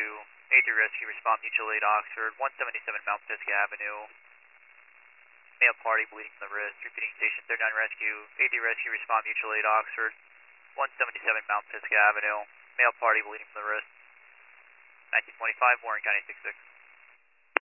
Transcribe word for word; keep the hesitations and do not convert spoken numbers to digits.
Rescue, A three Rescue, respond mutual aid Oxford, one seventy-seven Mount Pisgah Avenue. Male party bleeding from the wrist, repeating station thirty-nine Rescue, A three Rescue, respond mutual aid Oxford, one seventy-seven Mount Pisgah Avenue. Male party bleeding from the wrist. nineteen twenty-five, Warren County six six.